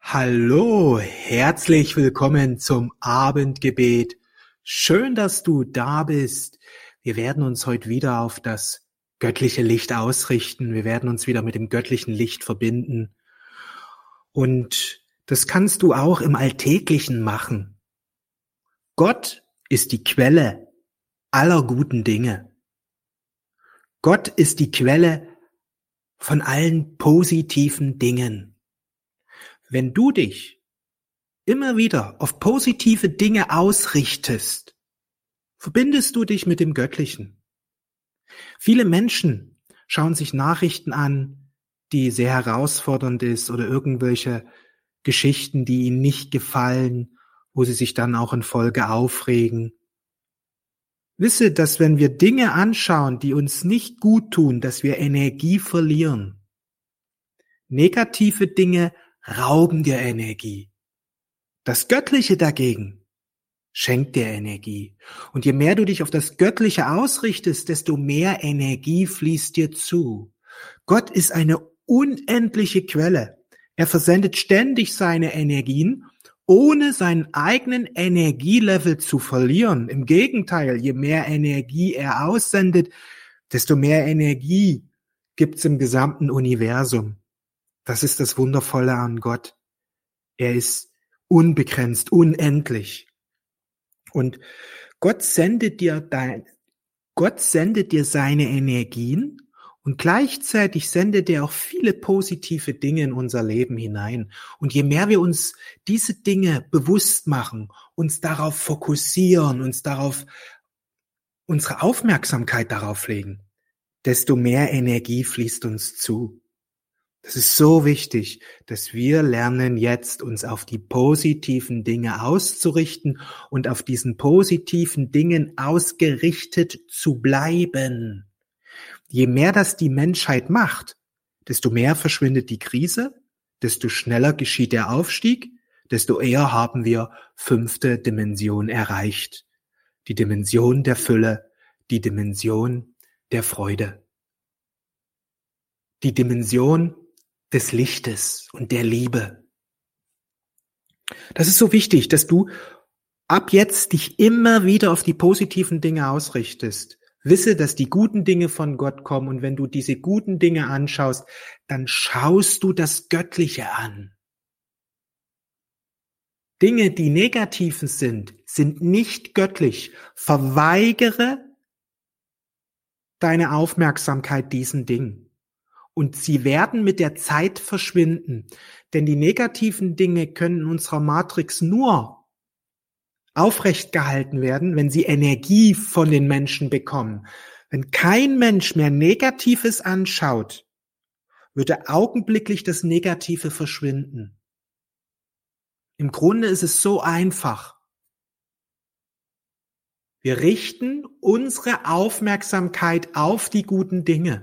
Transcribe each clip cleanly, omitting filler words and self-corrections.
Hallo, herzlich willkommen zum Abendgebet. Schön, dass du da bist. Wir werden uns heute wieder auf das göttliche Licht ausrichten. Wir werden uns wieder mit dem göttlichen Licht verbinden. Und das kannst du auch im Alltäglichen machen. Gott ist die Quelle aller guten Dinge. Gott ist die Quelle von allen positiven Dingen. Wenn du dich immer wieder auf positive Dinge ausrichtest, verbindest du dich mit dem Göttlichen. Viele Menschen schauen sich Nachrichten an, die sehr herausfordernd ist oder irgendwelche Geschichten, die ihnen nicht gefallen, wo sie sich dann auch in Folge aufregen. Wisse, dass wenn wir Dinge anschauen, die uns nicht gut tun, dass wir Energie verlieren. Negative Dinge rauben dir Energie. Das Göttliche dagegen schenkt dir Energie. Und je mehr du dich auf das Göttliche ausrichtest, desto mehr Energie fließt dir zu. Gott ist eine unendliche Quelle. Er versendet ständig seine Energien, ohne seinen eigenen Energielevel zu verlieren. Im Gegenteil, je mehr Energie er aussendet, desto mehr Energie gibt's im gesamten Universum. Das ist das Wundervolle an Gott. Er ist unbegrenzt, unendlich. Und Gott sendet dir seine Energien und gleichzeitig sendet er auch viele positive Dinge in unser Leben hinein. Und je mehr wir uns diese Dinge bewusst machen, uns darauf fokussieren, uns darauf unsere Aufmerksamkeit darauf legen, desto mehr Energie fließt uns zu. Das ist so wichtig, dass wir lernen jetzt, uns auf die positiven Dinge auszurichten und auf diesen positiven Dingen ausgerichtet zu bleiben. Je mehr das die Menschheit macht, desto mehr verschwindet die Krise, desto schneller geschieht der Aufstieg, desto eher haben wir 5. Dimension erreicht. Die Dimension der Fülle, die Dimension der Freude. Die Dimension des Lichtes und der Liebe. Das ist so wichtig, dass du ab jetzt dich immer wieder auf die positiven Dinge ausrichtest. Wisse, dass die guten Dinge von Gott kommen und wenn du diese guten Dinge anschaust, dann schaust du das Göttliche an. Dinge, die negativ sind nicht göttlich. Verweigere deine Aufmerksamkeit diesen Dingen. Und sie werden mit der Zeit verschwinden. Denn die negativen Dinge können in unserer Matrix nur aufrecht gehalten werden, wenn sie Energie von den Menschen bekommen. Wenn kein Mensch mehr Negatives anschaut, würde augenblicklich das Negative verschwinden. Im Grunde ist es so einfach. Wir richten unsere Aufmerksamkeit auf die guten Dinge.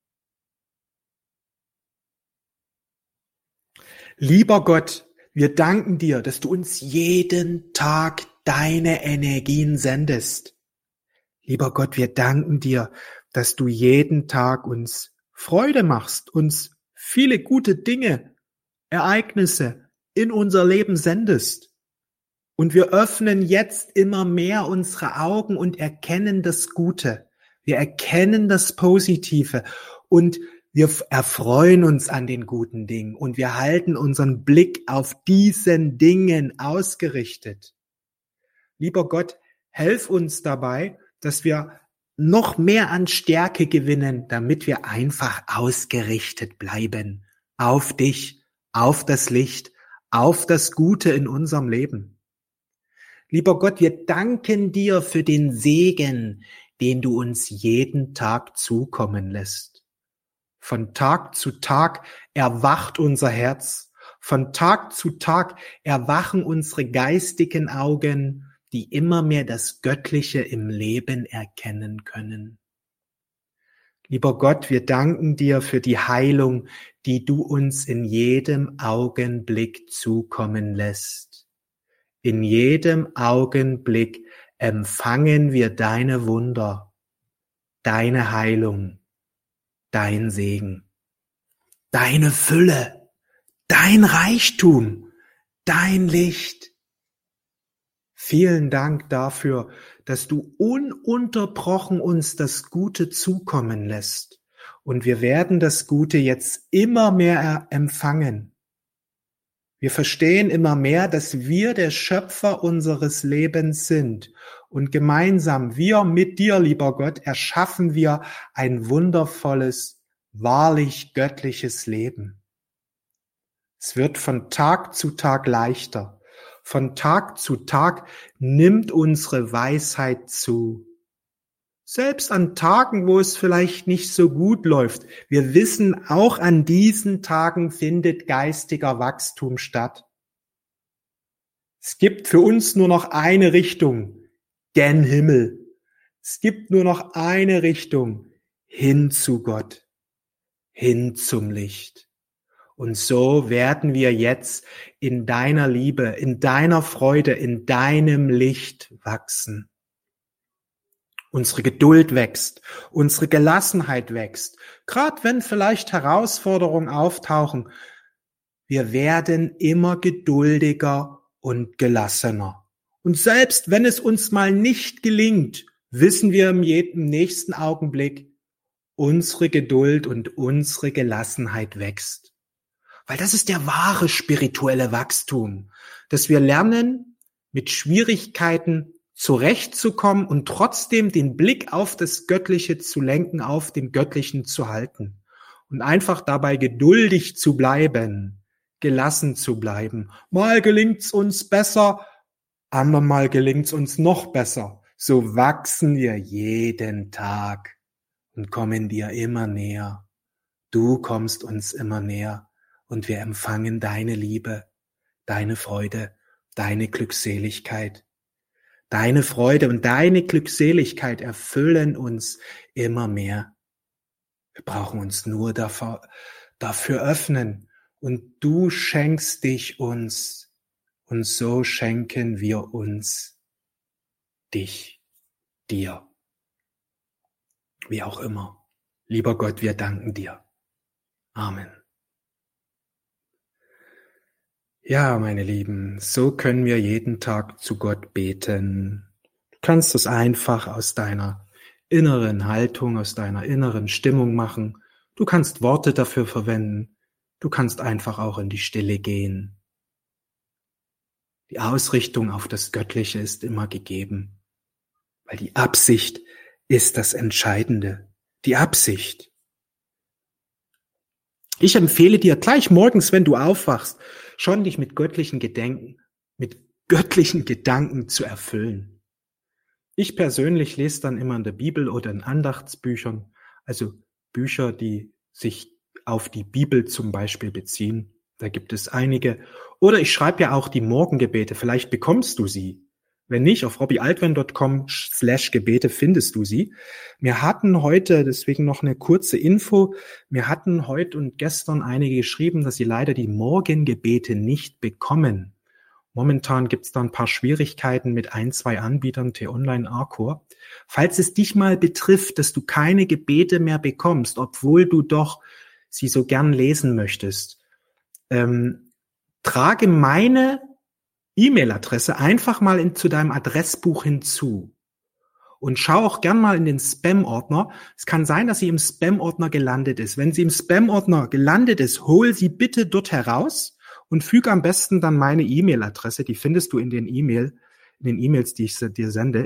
Lieber Gott, wir danken dir, dass du uns jeden Tag deine Energien sendest. Lieber Gott, wir danken dir, dass du jeden Tag uns Freude machst, uns viele gute Dinge, Ereignisse in unser Leben sendest. Und wir öffnen jetzt immer mehr unsere Augen und erkennen das Gute. Wir erkennen das Positive und wir erfreuen uns an den guten Dingen und wir halten unseren Blick auf diesen Dingen ausgerichtet. Lieber Gott, helf uns dabei, dass wir noch mehr an Stärke gewinnen, damit wir einfach ausgerichtet bleiben auf dich, auf das Licht, auf das Gute in unserem Leben. Lieber Gott, wir danken dir für den Segen, den du uns jeden Tag zukommen lässt. Von Tag zu Tag erwacht unser Herz. Von Tag zu Tag erwachen unsere geistigen Augen, die immer mehr das Göttliche im Leben erkennen können. Lieber Gott, wir danken dir für die Heilung, die du uns in jedem Augenblick zukommen lässt. In jedem Augenblick empfangen wir deine Wunder, deine Heilung, dein Segen, deine Fülle, dein Reichtum, dein Licht. Vielen Dank dafür, dass du ununterbrochen uns das Gute zukommen lässt. Und wir werden das Gute jetzt immer mehr empfangen. Wir verstehen immer mehr, dass wir der Schöpfer unseres Lebens sind. Und gemeinsam, wir mit dir, lieber Gott, erschaffen wir ein wundervolles, wahrlich göttliches Leben. Es wird von Tag zu Tag leichter. Von Tag zu Tag nimmt unsere Weisheit zu. Selbst an Tagen, wo es vielleicht nicht so gut läuft. Wir wissen, auch an diesen Tagen findet geistiger Wachstum statt. Es gibt für uns nur noch eine Richtung, gen Himmel. Es gibt nur noch eine Richtung, hin zu Gott, hin zum Licht. Und so werden wir jetzt in deiner Liebe, in deiner Freude, in deinem Licht wachsen. Unsere Geduld wächst, unsere Gelassenheit wächst. Gerade wenn vielleicht Herausforderungen auftauchen, wir werden immer geduldiger und gelassener. Und selbst wenn es uns mal nicht gelingt, wissen wir im nächsten Augenblick, unsere Geduld und unsere Gelassenheit wächst. Weil das ist der wahre spirituelle Wachstum, dass wir lernen, mit Schwierigkeiten zurechtzukommen und trotzdem den Blick auf das Göttliche zu lenken, auf dem Göttlichen zu halten und einfach dabei geduldig zu bleiben, gelassen zu bleiben. Mal gelingt's uns besser, andermal gelingt's uns noch besser. So wachsen wir jeden Tag und kommen dir immer näher. Du kommst uns immer näher und wir empfangen deine Liebe, deine Freude, deine Glückseligkeit. Deine Freude und deine Glückseligkeit erfüllen uns immer mehr. Wir brauchen uns nur dafür öffnen und du schenkst dich uns und so schenken wir uns dich, dir. Wie auch immer. Lieber Gott, wir danken dir. Amen. Ja, meine Lieben, so können wir jeden Tag zu Gott beten. Du kannst es einfach aus deiner inneren Haltung, aus deiner inneren Stimmung machen. Du kannst Worte dafür verwenden. Du kannst einfach auch in die Stille gehen. Die Ausrichtung auf das Göttliche ist immer gegeben, weil die Absicht ist das Entscheidende. Die Absicht. Ich empfehle dir gleich morgens, wenn du aufwachst, schon dich mit göttlichen Gedanken zu erfüllen. Ich persönlich lese dann immer in der Bibel oder in Andachtsbüchern, also Bücher, die sich auf die Bibel zum Beispiel beziehen. Da gibt es einige. Oder ich schreibe ja auch die Morgengebete, vielleicht bekommst du sie. Wenn nicht, auf robbyaltwein.com/Gebete findest du sie. Wir hatten heute, deswegen noch eine kurze Info, wir hatten heute und gestern einige geschrieben, dass sie leider die Morgengebete nicht bekommen. Momentan gibt es da ein paar Schwierigkeiten mit 1-2 Anbietern, T-Online, Arcor. Falls es dich mal betrifft, dass du keine Gebete mehr bekommst, obwohl du doch sie so gern lesen möchtest, trage meine E-Mail-Adresse einfach mal zu deinem Adressbuch hinzu und schau auch gern mal in den Spam-Ordner. Es kann sein, dass sie im Spam-Ordner gelandet ist. Wenn sie im Spam-Ordner gelandet ist, hol sie bitte dort heraus und füge am besten dann meine E-Mail-Adresse. Die findest du in den E-Mails, die ich dir sende,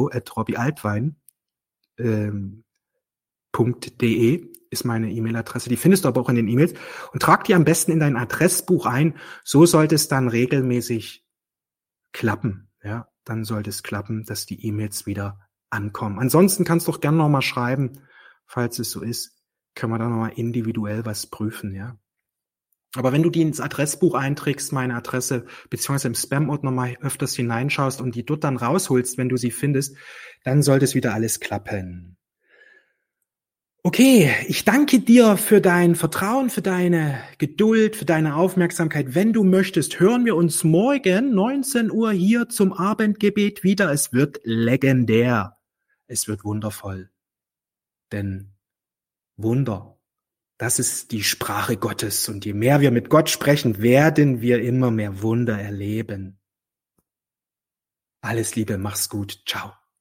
info@robbyaltwein.de ist meine E-Mail-Adresse. Die findest du aber auch in den E-Mails und trag die am besten in dein Adressbuch ein. So sollte es dann regelmäßig klappen, ja, dann sollte es klappen, dass die E-Mails wieder ankommen. Ansonsten kannst du doch gerne nochmal schreiben, falls es so ist, können wir da nochmal individuell was prüfen, ja. Aber wenn du die ins Adressbuch einträgst, meine Adresse, beziehungsweise im Spam-Ordner mal öfters hineinschaust und die dort dann rausholst, wenn du sie findest, dann sollte es wieder alles klappen. Okay, ich danke dir für dein Vertrauen, für deine Geduld, für deine Aufmerksamkeit. Wenn du möchtest, hören wir uns morgen 19 Uhr hier zum Abendgebet wieder. Es wird legendär. Es wird wundervoll. Denn Wunder Das ist die Sprache Gottes. Und je mehr wir mit Gott sprechen, werden wir immer mehr Wunder erleben. Alles Liebe, mach's gut. Ciao.